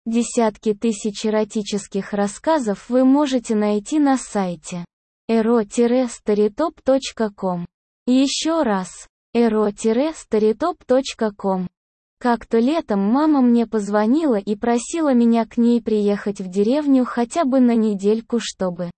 Десятки тысяч эротических рассказов вы можете найти на сайте ero-storytop.com. Еще раз, ero-storytop.com. Как-то летом мама мне позвонила и просила меня к ней приехать в деревню хотя бы на недельку, чтобы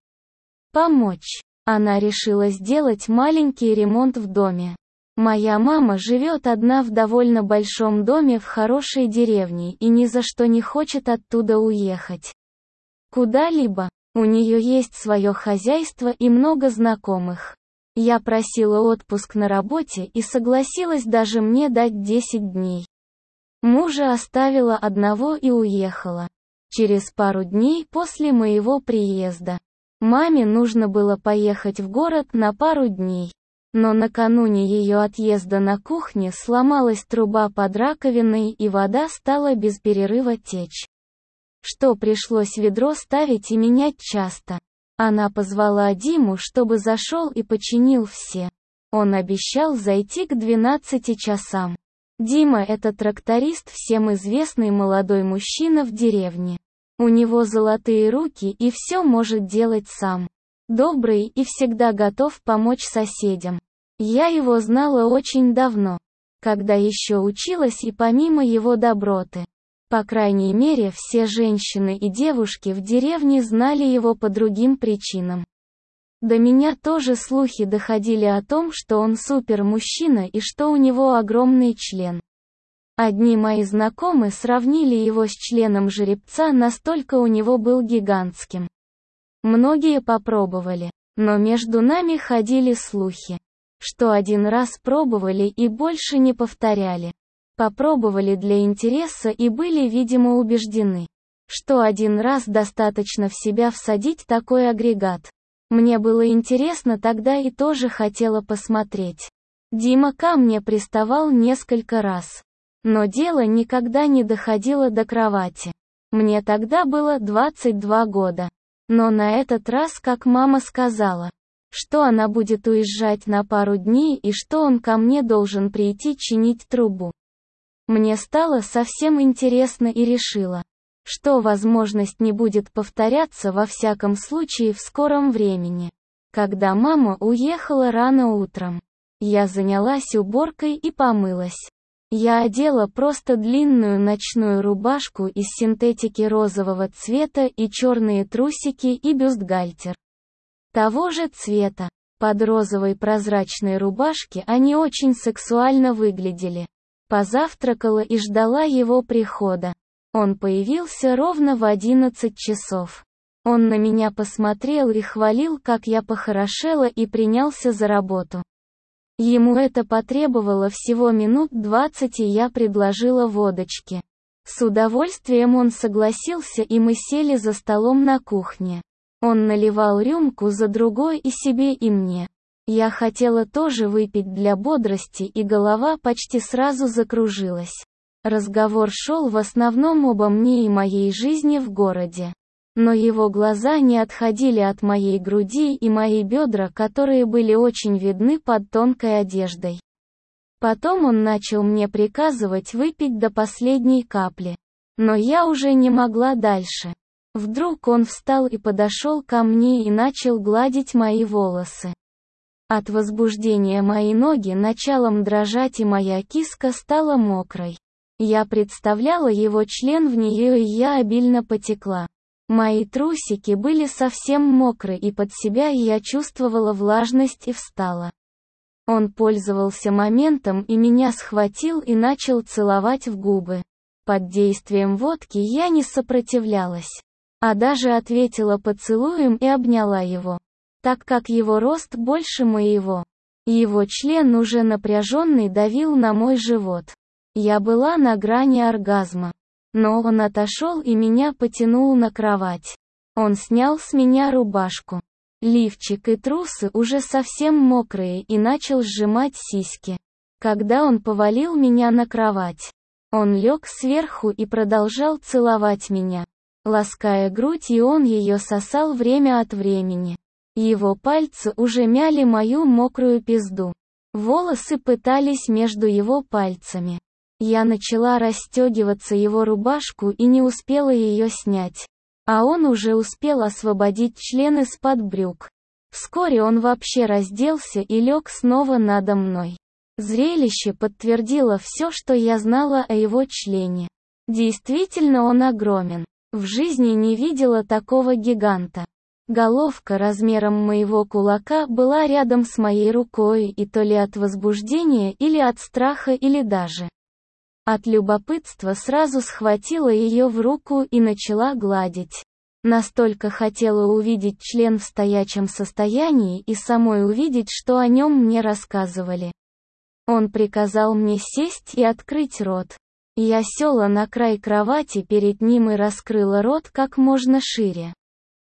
помочь. Она решила сделать маленький ремонт в доме. Моя мама живет одна в довольно большом доме в хорошей деревне и ни за что не хочет оттуда уехать куда-либо. У нее есть свое хозяйство и много знакомых. Я просила отпуск на работе и согласилась даже мне дать 10 дней. Мужа оставила одного и уехала. Через пару дней после моего приезда маме нужно было поехать в город на пару дней. Но накануне ее отъезда на кухне сломалась труба под раковиной и вода стала без перерыва течь. Что пришлось ведро ставить и менять часто. Она позвала Диму, чтобы зашел и починил все. Он обещал зайти к 12 часам. Дима — это тракторист, всем известный молодой мужчина в деревне. У него золотые руки и все может делать сам. Добрый и всегда готов помочь соседям. Я его знала очень давно, когда еще училась, и помимо его доброты, по крайней мере, все женщины и девушки в деревне знали его по другим причинам. До меня тоже слухи доходили о том, что он супер-мужчина и что у него огромный член. Одни мои знакомые сравнили его с членом жеребца, настолько у него был гигантским. Многие попробовали, но между нами ходили слухи, что один раз пробовали и больше не повторяли. Попробовали для интереса и были, видимо, убеждены, что один раз достаточно в себя всадить такой агрегат. Мне было интересно тогда и тоже хотела посмотреть. Дима ко мне приставал несколько раз. Но дело никогда не доходило до кровати. Мне тогда было 22 года. Но на этот раз, как мама сказала, что она будет уезжать на пару дней и что он ко мне должен прийти чинить трубу. Мне стало совсем интересно и решила, что возможность не будет повторяться во всяком случае в скором времени. Когда мама уехала рано утром, я занялась уборкой и помылась. Я одела просто длинную ночную рубашку из синтетики розового цвета и черные трусики и бюстгальтер того же цвета. Под розовой прозрачной рубашки они очень сексуально выглядели. Позавтракала и ждала его прихода. Он появился ровно в 11 часов. Он на меня посмотрел и хвалил, как я похорошела, и принялся за работу. Ему это потребовало всего минут 20, и я предложила водочки. С удовольствием он согласился, и мы сели за столом на кухне. Он наливал рюмку за другой и себе, и мне. Я хотела тоже выпить для бодрости, и голова почти сразу закружилась. Разговор шел в основном обо мне и моей жизни в городе. Но его глаза не отходили от моей груди и мои бедра, которые были очень видны под тонкой одеждой. Потом он начал мне приказывать выпить до последней капли. Но я уже не могла дальше. Вдруг он встал и подошел ко мне и начал гладить мои волосы. От возбуждения мои ноги началом дрожать, и моя киска стала мокрой. Я представляла его член в нее, и я обильно потекла. Мои трусики были совсем мокры, и под себя я чувствовала влажность и встала. Он пользовался моментом и меня схватил и начал целовать в губы. Под действием водки я не сопротивлялась, а даже ответила поцелуем и обняла его, так как его рост больше моего. Его член уже напряженный давил на мой живот. Я была на грани оргазма. Но он отошел и меня потянул на кровать. Он снял с меня рубашку, лифчик и трусы уже совсем мокрые, и начал сжимать сиськи. Когда он повалил меня на кровать, он лег сверху и продолжал целовать меня, лаская грудь, и он ее сосал время от времени. Его пальцы уже мяли мою мокрую пизду. Волосы пытались между его пальцами. Я начала расстегиваться его рубашку и не успела ее снять. А он уже успел освободить член из-под брюк. Вскоре он вообще разделся и лег снова надо мной. Зрелище подтвердило все, что я знала о его члене. Действительно, он огромен. В жизни не видела такого гиганта. Головка размером моего кулака была рядом с моей рукой, и то ли от возбуждения, или от страха, или даже от любопытства сразу схватила ее в руку и начала гладить. Настолько хотела увидеть член в стоячем состоянии и самой увидеть, что о нем мне рассказывали. Он приказал мне сесть и открыть рот. Я села на край кровати перед ним и раскрыла рот как можно шире.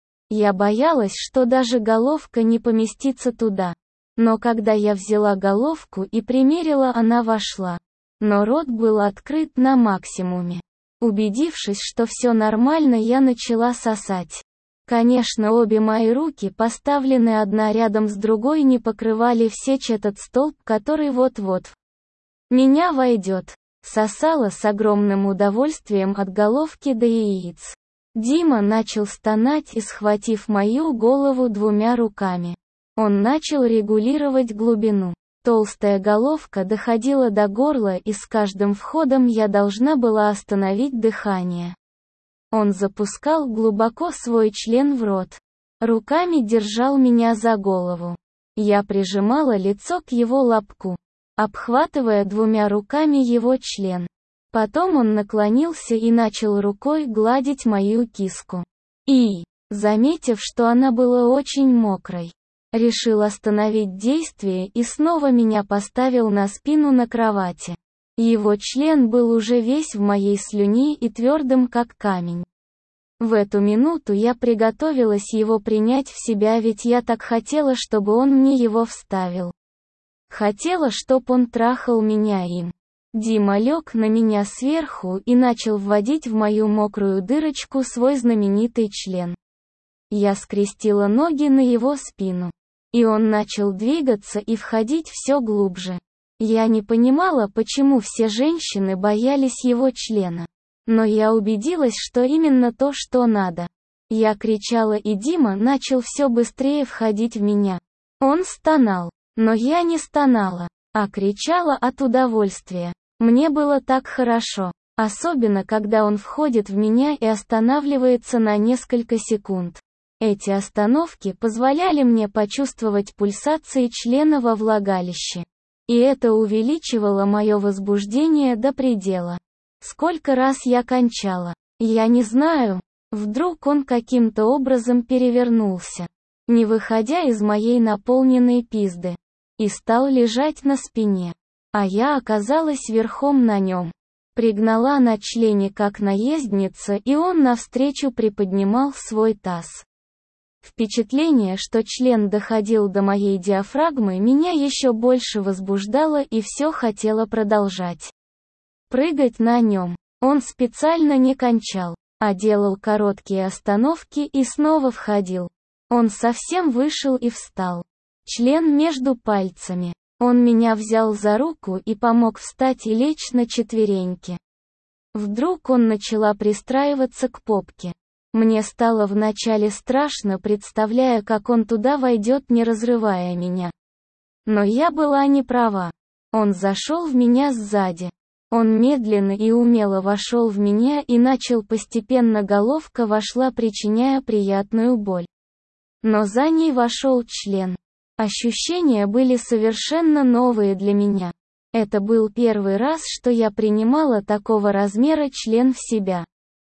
Я боялась, что даже головка не поместится туда. Но когда я взяла головку и примерила, она вошла. Но рот был открыт на максимуме. Убедившись, что все нормально, я начала сосать. Конечно, обе мои руки, поставленные одна рядом с другой, не покрывали в сечь этот столб, который вот-вот в меня войдет. Сосала с огромным удовольствием от головки до яиц. Дима начал стонать и, схватив мою голову двумя руками, он начал регулировать глубину. Толстая головка доходила до горла, и с каждым входом я должна была остановить дыхание. Он запускал глубоко свой член в рот. Руками держал меня за голову. Я прижимала лицо к его лобку, обхватывая двумя руками его член. Потом он наклонился и начал рукой гладить мою киску. И, заметив, что она была очень мокрой, решил остановить действие и снова меня поставил на спину на кровати. Его член был уже весь в моей слюне и твердым как камень. В эту минуту я приготовилась его принять в себя, ведь я так хотела, чтобы он мне его вставил. Хотела, чтоб он трахал меня им. Дима лег на меня сверху и начал вводить в мою мокрую дырочку свой знаменитый член. Я скрестила ноги на его спину. И он начал двигаться и входить все глубже. Я не понимала, почему все женщины боялись его члена. Но я убедилась, что именно то, что надо. Я кричала, и Дима начал все быстрее входить в меня. Он стонал, но я не стонала, а кричала от удовольствия. Мне было так хорошо, особенно когда он входит в меня и останавливается на несколько секунд. Эти остановки позволяли мне почувствовать пульсации члена во влагалище. И это увеличивало мое возбуждение до предела. Сколько раз я кончала? Я не знаю. Вдруг он каким-то образом перевернулся, не выходя из моей наполненной пизды, и стал лежать на спине. А я оказалась верхом на нем. Пригнала на члене как наездница, и он навстречу приподнимал свой таз. Впечатление, что член доходил до моей диафрагмы, меня еще больше возбуждало, и все хотела продолжать прыгать на нем. Он специально не кончал, а делал короткие остановки и снова входил. Он совсем вышел и встал. Член между пальцами. Он меня взял за руку и помог встать и лечь на четвереньки. Вдруг он начала пристраиваться к попке. Мне стало вначале страшно, представляя, как он туда войдет, не разрывая меня. Но я была не права. Он зашел в меня сзади. Он медленно и умело вошел в меня, и начал постепенно, головка вошла, причиняя приятную боль. Но за ней вошел член. Ощущения были совершенно новые для меня. Это был первый раз, что я принимала такого размера член в себя.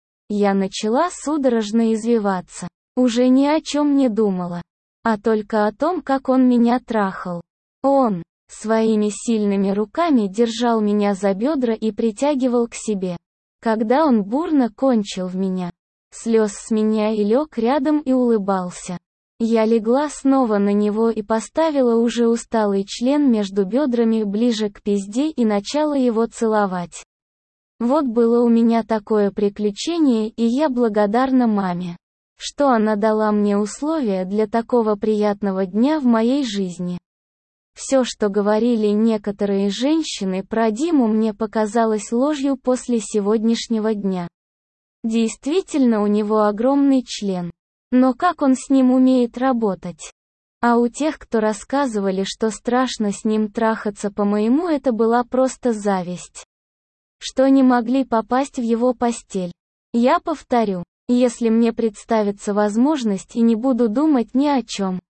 Я начала судорожно извиваться. Уже ни о чем не думала, а только о том, как он меня трахал. Он своими сильными руками держал меня за бедра и притягивал к себе. Когда он бурно кончил в меня, слез с меня и лег рядом и улыбался. Я легла снова на него и поставила уже усталый член между бедрами ближе к пизде и начала его целовать. Вот было у меня такое приключение, и я благодарна маме, что она дала мне условия для такого приятного дня в моей жизни. Все, что говорили некоторые женщины про Диму, мне показалось ложью после сегодняшнего дня. Действительно, у него огромный член. Но как он с ним умеет работать? А у тех, кто рассказывали, что страшно с ним трахаться, по-моему, это была просто зависть. Что не могли попасть в его постель. Я повторю, если мне представится возможность и не буду думать ни о чем.